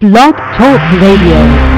Blog Talk Radio.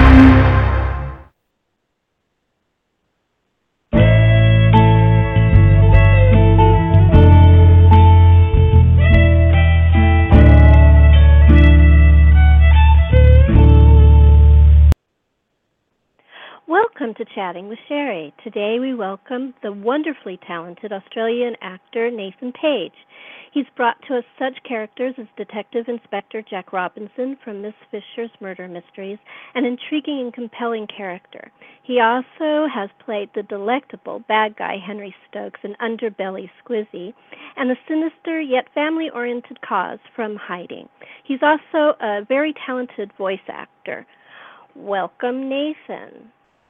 Welcome to Chatting with Sherry. Today we welcome the wonderfully talented Australian actor Nathan Page. He's brought to us such characters as Detective Inspector Jack Robinson from Miss Fisher's Murder Mysteries, an intriguing and compelling character. He also has played the delectable bad guy Henry Stokes in Underbelly Squizzy, and the sinister yet family-oriented Cause from Hiding. He's also a very talented voice actor. Welcome, Nathan.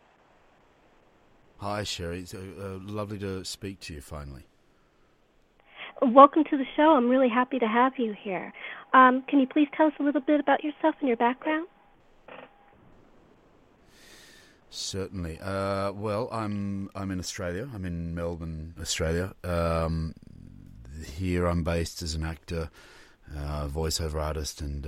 Hi, Sherry. It's lovely to speak to you finally. Welcome to the show. I'm really happy to have you here. Can you please tell us a little bit about yourself and your background? Certainly. Well, I'm in Australia. I'm in Melbourne, Australia. Here I'm based as an actor, voiceover artist, and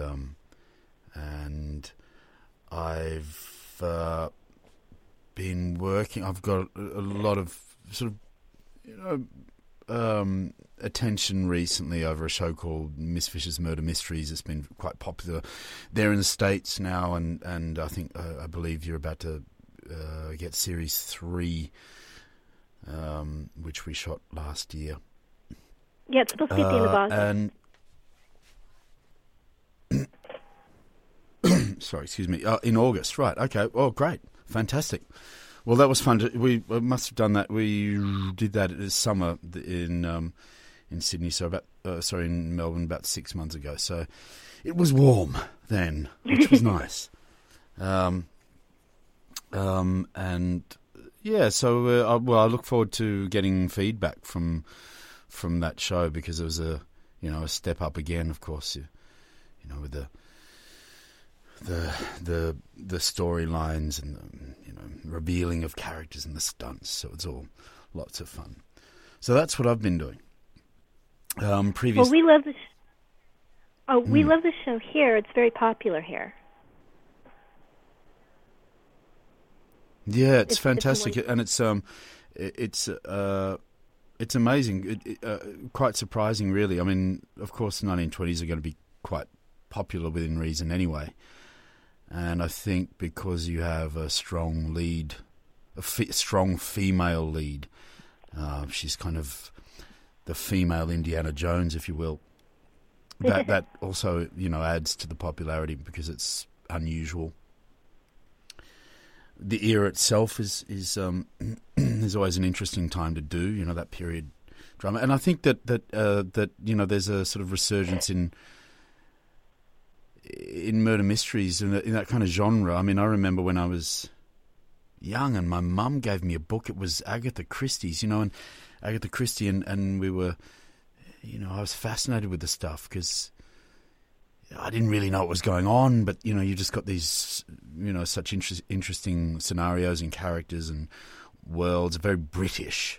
I've been working. I've got a lot of sort of, attention recently over a show called Miss Fisher's Murder Mysteries. It's been quite popular there in the States now, and I think I believe you're about to get series 3, which we shot last year. Yeah, it's supposed to be at the end of August. Sorry, excuse me. In August, right? Okay. Oh, great, fantastic. Well, that was fun. We must have done that. We did that this summer in Sydney, so in Melbourne about 6 months ago. So it was warm then, which was nice. And yeah, so I look forward to getting feedback from that show, because it was a step up again, of course. With the storylines and the revealing of characters and the stunts, so it's all lots of fun. So that's what I've been doing. Well, we love this. We love this show here. It's very popular here. Yeah, it's fantastic, and it's amazing. Quite surprising, really. I mean, of course, the 1920s are going to be quite popular within reason anyway. And I think because you have a strong lead, strong female lead, she's kind of the female Indiana Jones, if you will. That also, adds to the popularity because it's unusual. The era itself is is always an interesting time to do, that period drama. And I think that there's a sort of resurgence in murder mysteries in that kind of genre. I mean, I remember when I was young and my mum gave me a book. It was Agatha Christie's, and Agatha Christie, and we were, I was fascinated with the stuff because I didn't really know what was going on, but, you just got these, such interesting scenarios and characters and worlds, very British,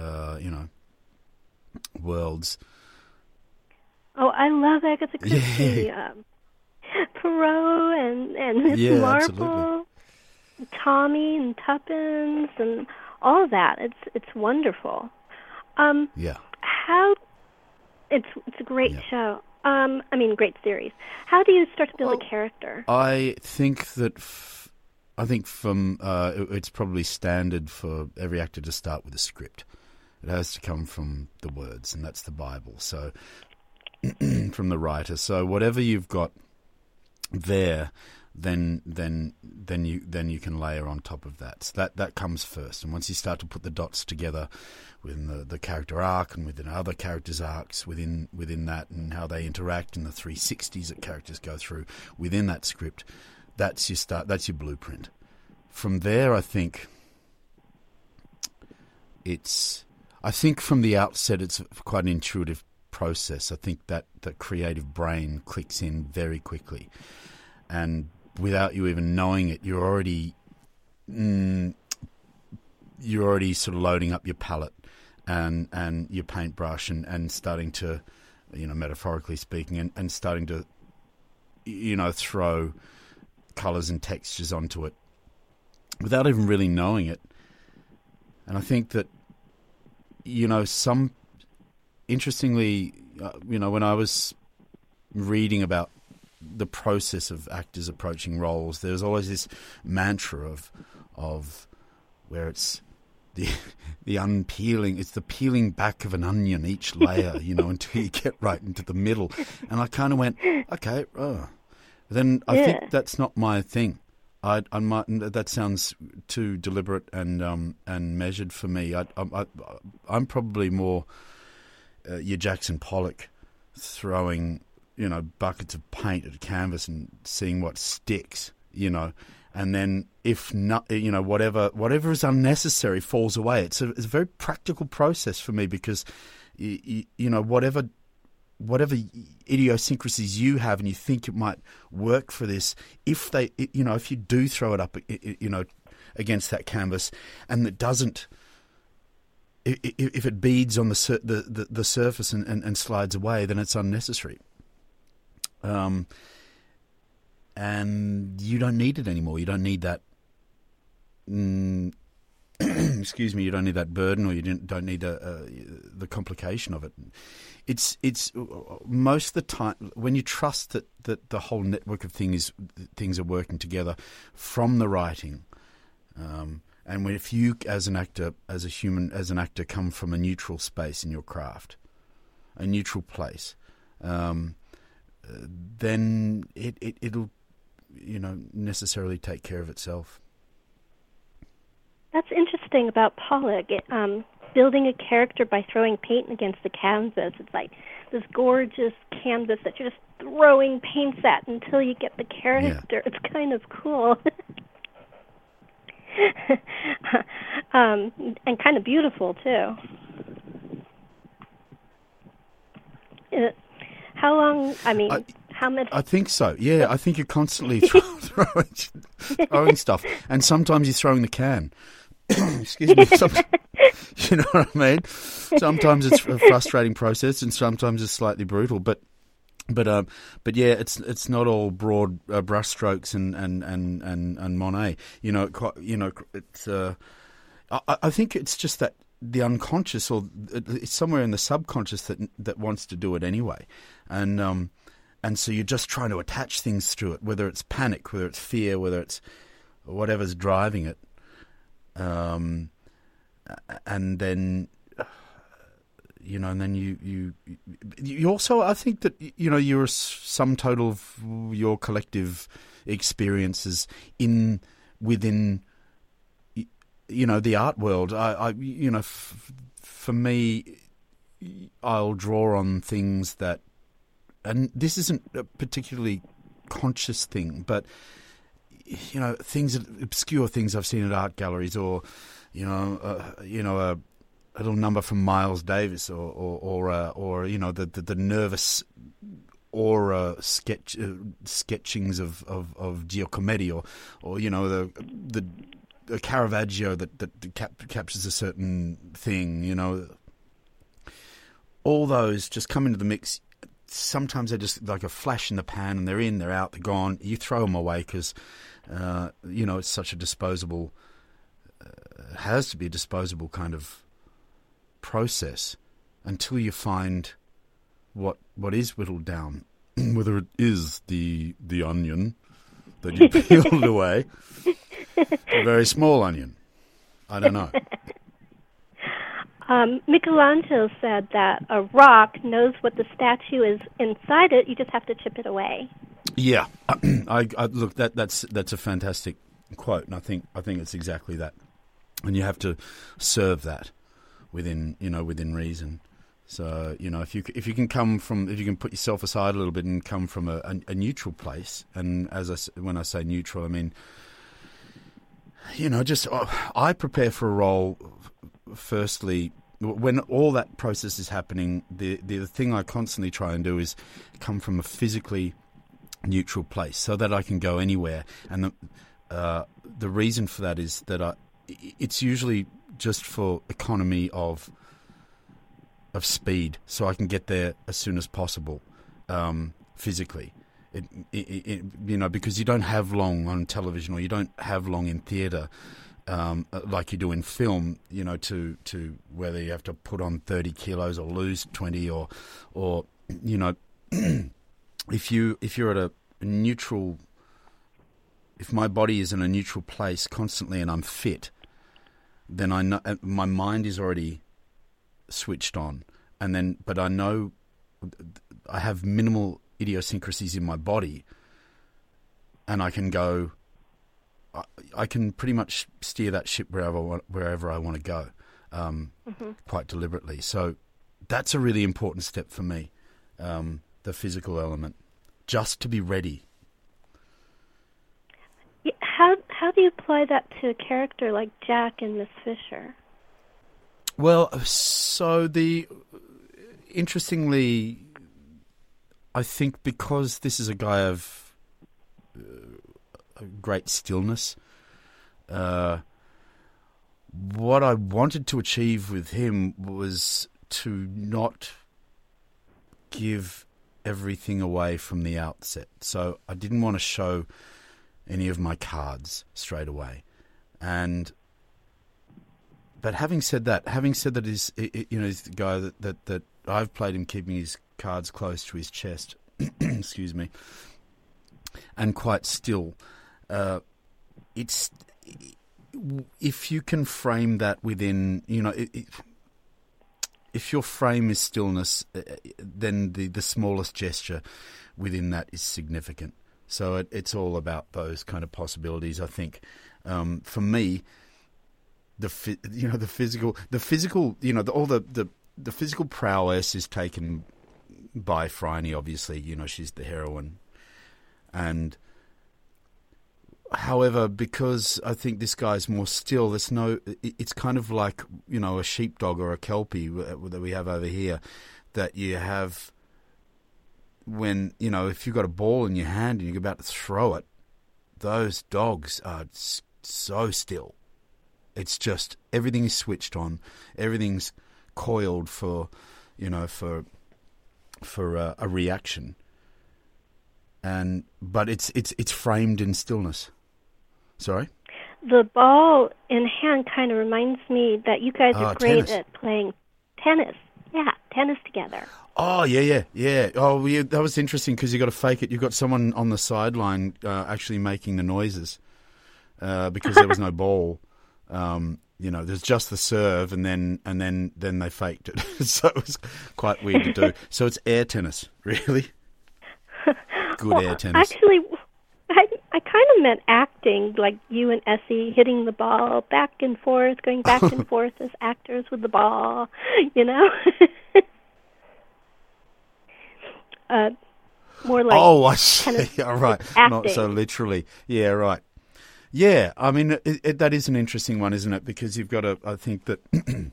worlds. Oh, I love Agatha Christie. Yeah. Poirot and Miss Marple, absolutely. Tommy and Tuppence and all of that. It's wonderful. Yeah. It's a great show. Great series. How do you start to build a character? I think that it's probably standard for every actor to start with a script. It has to come from the words, and that's the Bible. So from the writer. So whatever you've got there, then you can layer on top of that. So that comes first, and once you start to put the dots together within the character arc and within other characters' arcs within that, and how they interact and the 360s that characters go through within that script, that's your blueprint. From there, I think from the outset it's quite an intuitive process. I think that the creative brain clicks in very quickly, and without you even knowing it, you're already sort of loading up your palette and your paintbrush and starting to, metaphorically speaking, and starting to, throw colours and textures onto it without even really knowing it. And I think that, interestingly, when I was reading about the process of actors approaching roles, there's always this mantra of where it's the unpeeling, it's the peeling back of an onion, each layer, until you get right into the middle. And I kind of went, okay, then I think that's not my thing. I might, that sounds too deliberate and measured for me. I'm probably more your Jackson Pollock, throwing buckets of paint at a canvas and seeing what sticks, and then if not, whatever is unnecessary falls away. It's a very practical process for me because whatever idiosyncrasies you have and you think it might work for this, if you do throw it up, against that canvas and it doesn't, if it beads on the surface and slides away, then it's unnecessary. And you don't need it anymore. You don't need that. Excuse me. You don't need that burden, or you don't need the complication of it. It's most of the time when you trust that the whole network of things are working together from the writing, and if you as an actor, come from a neutral space in your craft, a neutral place, then it'll necessarily take care of itself. That's interesting about Pollock. Building a character by throwing paint against the canvas. It's like this gorgeous canvas that you're just throwing paints at until you get the character. Yeah. It's kind of cool. And kind of beautiful, too. How long, how much? I think so, yeah. I think you're constantly throwing stuff. And sometimes you're throwing the can. Excuse me. You know what I mean? Sometimes it's a frustrating process, and sometimes it's slightly brutal. But yeah, it's not all broad brushstrokes and Monet. It's. I think it's just that the unconscious, or it's somewhere in the subconscious that wants to do it anyway, and so you're just trying to attach things through it, whether it's panic, whether it's fear, whether it's whatever's driving it. And then, and then you also, I think that, you're a sum total of your collective experiences within, the art world. For me, I'll draw on things that, and this isn't a particularly conscious thing, but things, obscure things I've seen at art galleries, or a little number from Miles Davis, or the nervous aura sketchings of Giacometti, or the Caravaggio that captures a certain thing. All those just come into the mix. Sometimes they're just like a flash in the pan, and they're in, they're out, they're gone. You throw them away because, it's such a disposable, has to be a disposable kind of process until you find what is whittled down, whether it is the onion that you peeled away, a very small onion. I don't know. Michelangelo said that a rock knows what the statue is inside it. You just have to chip it away. Yeah, I look, that's a fantastic quote, and I think it's exactly that. And you have to serve that within reason. So if you can put yourself aside a little bit and come from a neutral place, and when I say neutral, I mean I prepare for a role. Firstly, when all that process is happening, the thing I constantly try and do is come from a physically neutral place so that I can go anywhere. And the reason for that is that it's usually just for economy of speed, so I can get there as soon as possible, physically. Because you don't have long on television, or you don't have long in theatre, like you do in film, to whether you have to put on 30 kilos or lose 20, or if you're at a neutral, if my body is in a neutral place constantly and I'm fit, then I know my mind is already switched on, but I know I have minimal idiosyncrasies in my body, and I can go. I can pretty much steer that ship wherever I want to go, quite deliberately. So that's a really important step for me, the physical element, just to be ready. Yeah, how do you apply that to a character like Jack and Miss Fisher? Well, so interestingly, I think because this is a guy of a great stillness, what I wanted to achieve with him was to not give everything away from the outset. So I didn't want to show any of my cards straight away. But having said that, he's the guy that I've played him keeping his cards close to his chest, excuse me, and quite still. It's if you can frame that within, if your frame is stillness, then the smallest gesture within that is significant. So it's all about those kind of possibilities. I think for me, the physical, the physical prowess is taken by Phryne. Obviously, she's the heroine, and however, because I think this guy's more still, it's kind of like, a sheepdog or a kelpie that we have over here, that you have when, if you've got a ball in your hand and you're about to throw it, those dogs are so still. It's just, everything is switched on, everything's coiled for a reaction. But it's framed in stillness. Sorry? The ball in hand kind of reminds me that you guys are great at playing tennis. Yeah, tennis together. Oh, yeah. Oh, yeah, that was interesting because you got to fake it. You've got someone on the sideline actually making the noises because there was no ball. There's just the serve, and then they faked it. So it was quite weird to do. So it's air tennis, really? Good air tennis. Actually, I kind of meant acting, like you and Essie hitting the ball back and forth, going back and forth as actors with the ball, More like I see. Tennis, all right. Not so literally. Yeah, right. Yeah, I mean, that is an interesting one, isn't it? Because you've got to, I think that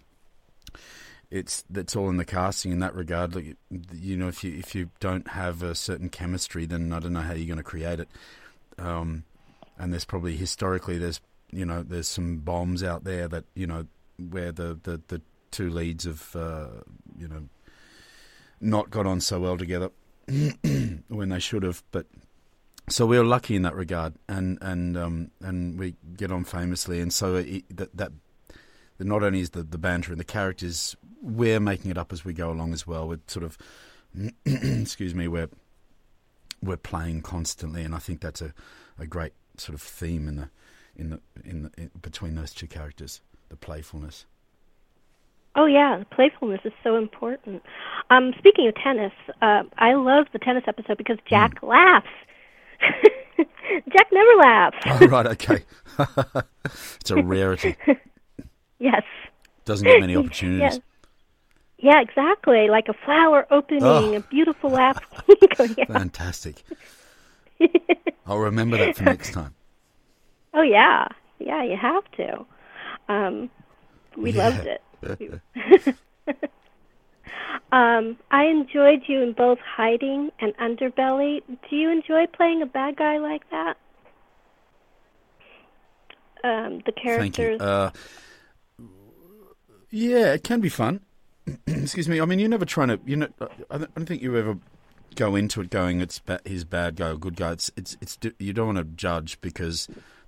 that's all in the casting in that regard. Like, if you don't have a certain chemistry, then I don't know how you're going to create it. And there's probably historically there's some bombs out there that where the two leads have not got on so well together when they should have. But so we were lucky in that regard, and we get on famously. And so that not only is the banter and the characters, we're making it up as we go along as well. We're sort of excuse me, we're playing constantly, and I think that's a great sort of theme in between those two characters, the playfulness. Oh yeah, the playfulness is so important. Speaking of tennis, I love the tennis episode because Jack laughs. Jack never laughs. Oh, right, okay. It's a rarity. Yes. Doesn't get many opportunities. Yes. Yeah, exactly. Like a flower opening, a beautiful laugh. Fantastic. I'll remember that for next time. Oh, yeah. Yeah, you have to. We loved it. I enjoyed you in both Hiding and Underbelly. Do you enjoy playing a bad guy like that? The characters. Thank you. Yeah, it can be fun. Excuse me. I mean, you're never trying to. I don't think you ever go into it going he's bad guy or good guy. You don't want to judge because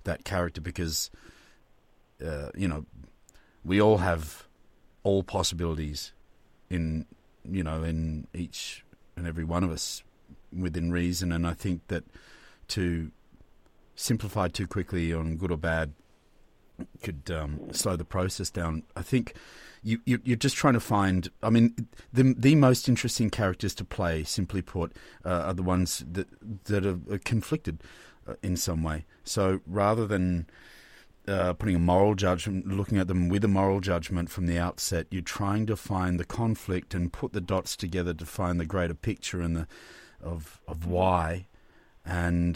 we all have all possibilities in each and every one of us within reason, and I think that to simplify too quickly on good or bad could slow the process down. I think you're just trying to find. I mean, the most interesting characters to play, simply put, are the ones that are conflicted in some way. So rather than putting a moral judgment, looking at them with a moral judgment from the outset, you're trying to find the conflict and put the dots together to find the greater picture and of why, and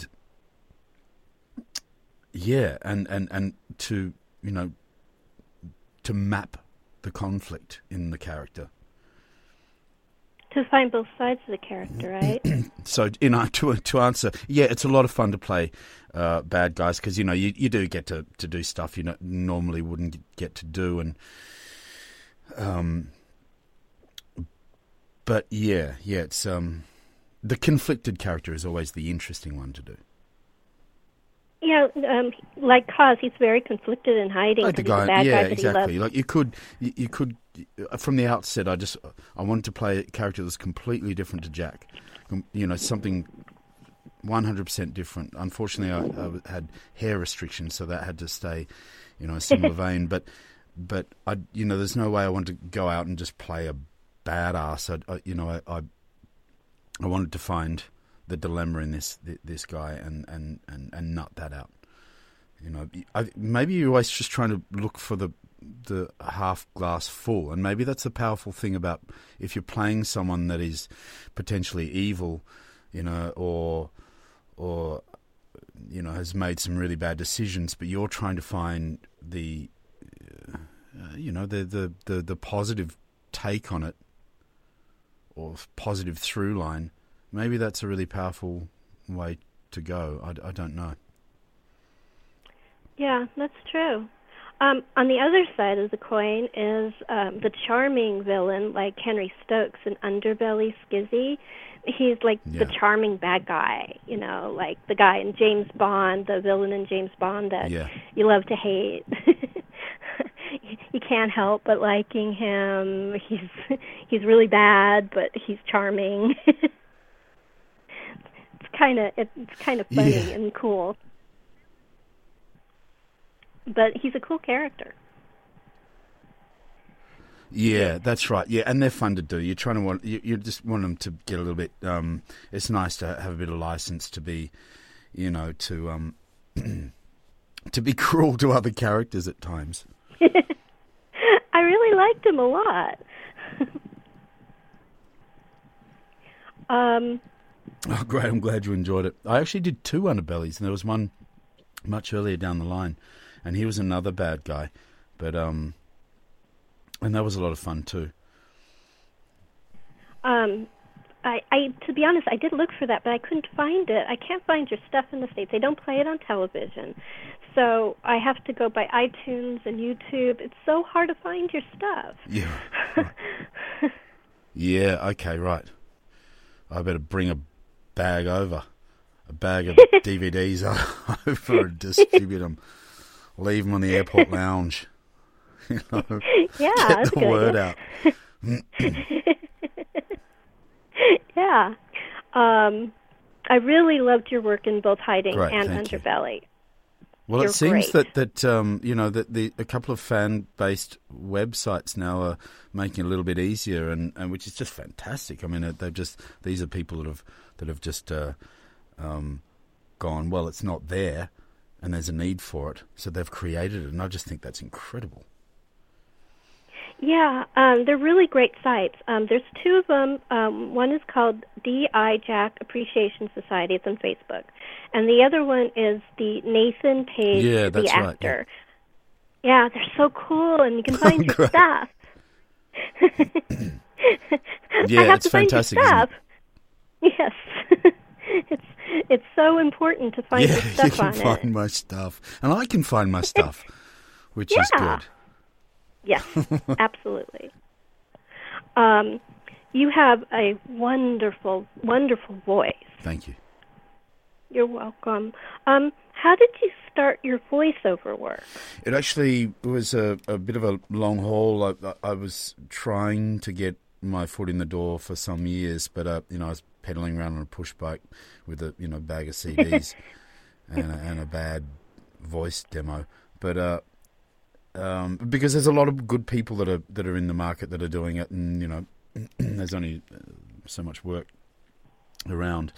to to map the conflict in the character. To find both sides of the character, right? So, to answer, it's a lot of fun to play bad guys because you do get to do stuff you normally wouldn't get to do, and but it's the conflicted character is always the interesting one to do. Yeah, like Cos, he's very conflicted and hiding. Like the guy, guy, that exactly. he loves. Like you could from the outset. I wanted to play a character that's completely different to Jack. Something 100% different. Unfortunately, I had hair restrictions, so that had to stay, a similar vein. But there's no way I wanted to go out and just play a badass. I wanted to find the dilemma in this guy and nut that out. Maybe you're always just trying to look for the half glass full, and maybe that's the powerful thing about if you're playing someone that is potentially evil, or has made some really bad decisions, but you're trying to find the positive take on it or positive through line. Maybe that's a really powerful way to go. I don't know. Yeah, that's true. On the other side of the coin is the charming villain like Henry Stokes in Underbelly Skizzy. He's like the charming bad guy, like the guy in James Bond, the villain in James Bond that you love to hate. You can't help but liking him. He's really bad, but he's charming. It's kind of funny and cool. But he's a cool character. Yeah, that's right. Yeah, and they're fun to do. You just want them to get a little bit. It's nice to have a bit of license to be, to be cruel to other characters at times. I really liked him a lot. Oh, great! I'm glad you enjoyed it. I actually did 2 Underbellies, and there was one much earlier down the line, and he was another bad guy, but and that was a lot of fun too. I to be honest, I did look for that, but I couldn't find it. I can't find your stuff in the States. They don't play it on television, so I have to go by iTunes and YouTube. It's so hard to find your stuff. Yeah. Right. Yeah. Okay. Right. I better bring a bag of DVDs over and distribute them. Leave them on the airport lounge. Yeah, get the word out. Yeah. I really loved your work in both Hiding and Underbelly. Well, You're it seems great. that a couple of fan-based websites now are making it a little bit easier, and which is just fantastic. I mean, these are people that have just gone, well, it's not there, and there's a need for it, so they've created it, and I just think that's incredible. Yeah, they're really great sites. There's 2 of them. One is called D.I. Jack Appreciation Society. It's on Facebook. And the other one is the Nathan Page, the actor. Right, yeah, they're so cool, and you can find your stuff. Yeah, I have it's to find fantastic, your stuff. isn't it? Yes. It's so important to find your stuff on it. You can find my stuff. And I can find my stuff, which is good. Yes, absolutely. You have a wonderful, wonderful voice. Thank you. You're welcome. How did you start your voiceover work? It actually was a bit of a long haul. I was trying to get my foot in the door for some years, but I was pedaling around on a push bike with a bag of CDs and a bad voice demo. But because there's a lot of good people that are in the market that are doing it, and there's only so much work around.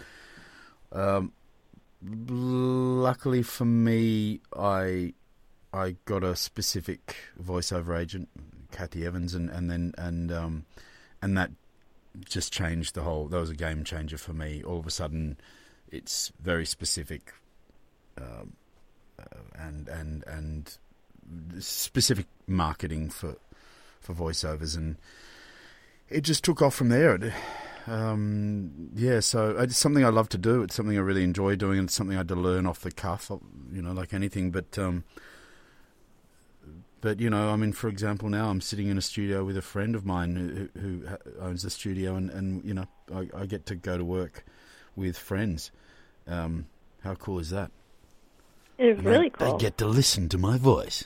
Luckily for me, I got a specific voiceover agent, Kathy Evans, and that just changed the whole. That was a game changer for me. All of a sudden, it's very specific, and specific marketing for voiceovers, and it just took off from there. So it's something I love to do. It's something I really enjoy doing, and it's something I had to learn off the cuff, like anything. But for example, now I'm sitting in a studio with a friend of mine who owns the studio, and I get to go to work with friends. How cool is that? It's really cool. They get to listen to my voice.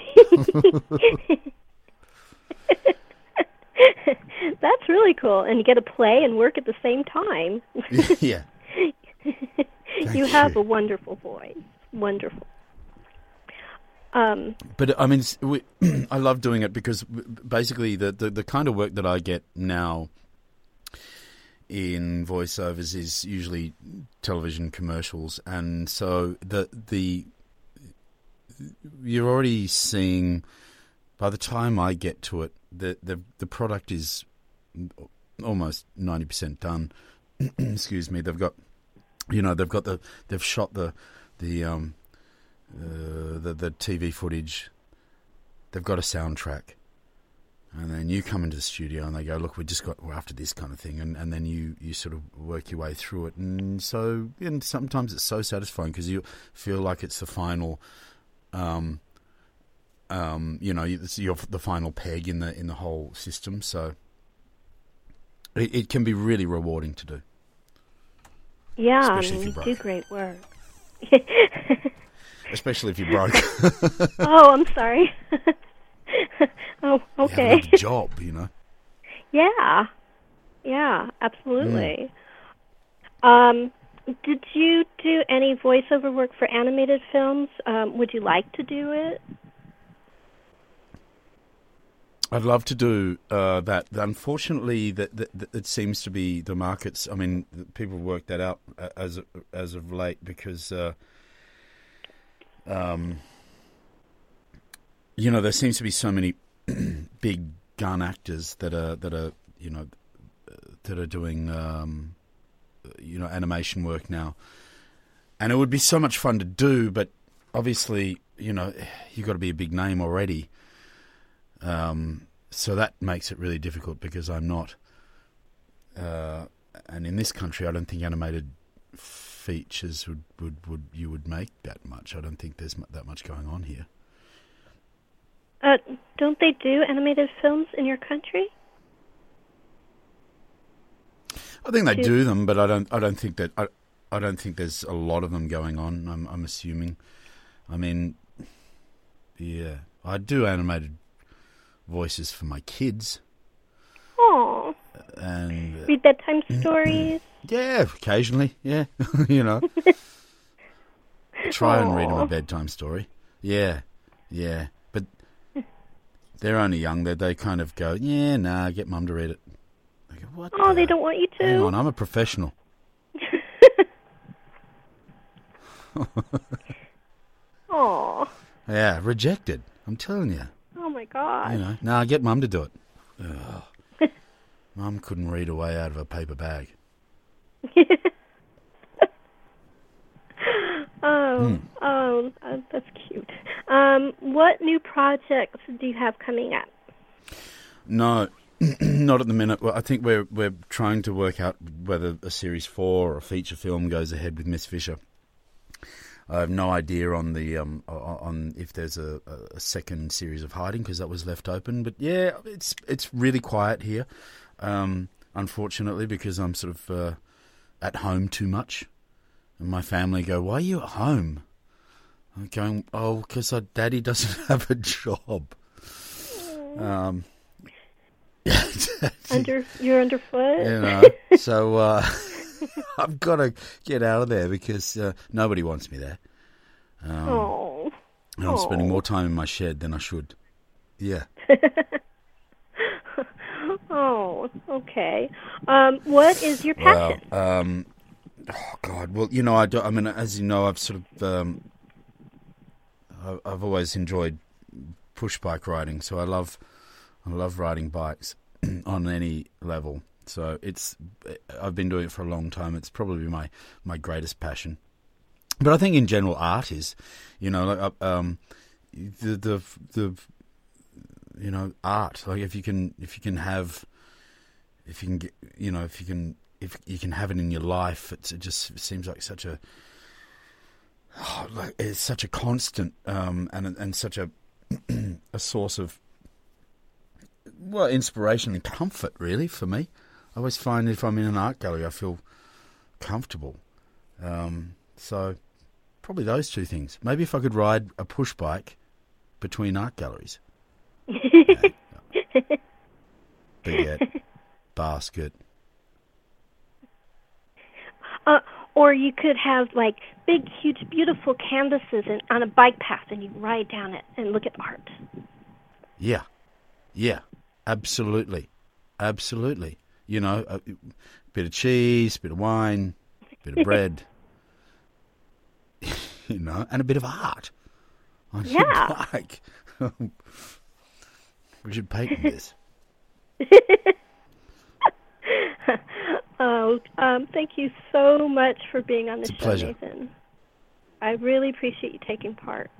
That's really cool. And you get to play and work at the same time. Yeah. You have a wonderful voice. Wonderful. But I mean, I love doing it because basically the kind of work that I get now in voiceovers is usually television commercials, and so you're already seeing, by the time I get to it, the product is almost 90% done. Excuse me. They've shot the TV footage. They've got a soundtrack, and then you come into the studio and they go, "Look, we're after this kind of thing," and then you sort of work your way through it, and sometimes it's so satisfying because you feel like it's the final. You're the final peg in the whole system, so it can be really rewarding to do. Yeah, you do great work. Especially if you're broke. Oh, I'm sorry. Oh, okay. You have another job, Yeah, absolutely. Did you do any voiceover work for animated films? Would you like to do it? I'd love to do that. Unfortunately, that it seems to be the markets. I mean, people work that out as of late because, there seems to be so many big gun actors that are doing animation work now, and it would be so much fun to do. But obviously, you've got to be a big name already. So that makes it really difficult because I'm not, and in this country, I don't think animated features would make that much. I don't think there's that much going on here. Don't they do animated films in your country? I think they do them, but I don't think that I don't think there's a lot of them going on. I'm assuming. I mean, yeah, I do animated voices for my kids. Oh. And read bedtime stories. Yeah, occasionally. Yeah, try and read them a bedtime story. Yeah, but they're only young. They kind of go, yeah, nah, get mum to read it. I go, what? Oh, they don't want you to. Hang on, I'm a professional. Oh. Yeah, rejected. I'm telling you. Oh my God. Nah, get mum to do it. Mum couldn't read away out of a paper bag. That's cute. What new projects do you have coming up? No, not at the minute. Well, I think we're trying to work out whether a Series 4 or a feature film goes ahead with Miss Fisher. I have no idea on the on if there's a second series of Hiding because that was left open. But yeah, it's really quiet here. I'm unfortunately, because I'm sort of at home too much. And my family go, "Why are you at home?" I'm going, "Oh, because Daddy doesn't have a job." You're underfoot? You know, so I've got to get out of there because nobody wants me there. And I'm spending more time in my shed than I should. Yeah. Oh, okay. What is your passion? Well, oh God. Well, you know, I mean, as you know, I've sort of, I've always enjoyed push bike riding. So I love riding bikes on any level. So I've been doing it for a long time. It's probably my greatest passion. But I think in general, art is, you know, like the you know, art. Like if you can have it in your life, it just seems like such a it's such a constant and such a a source of inspiration and comfort, really, for me. I always find if I'm in an art gallery, I feel comfortable. So probably those two things. Maybe if I could ride a push bike between art galleries. Baguette, basket. Or you could have like big, huge, beautiful canvases on a bike path, and you ride down it and look at art. Yeah, absolutely. You know, a bit of cheese, bit of wine, bit of bread, you know, and a bit of art on your bike. We should patent this. Thank you so much for being on the It's a show, pleasure. Nathan. I really appreciate you taking part.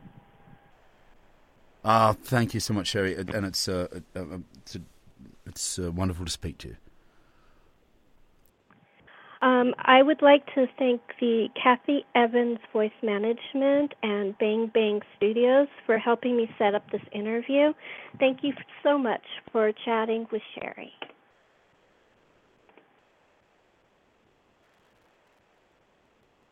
Thank you so much, Sherry, and it's wonderful to speak to you. I would like to thank the Kathy Evans Voice Management and Bang Bang Studios for helping me set up this interview. Thank you so much for chatting with Sherry.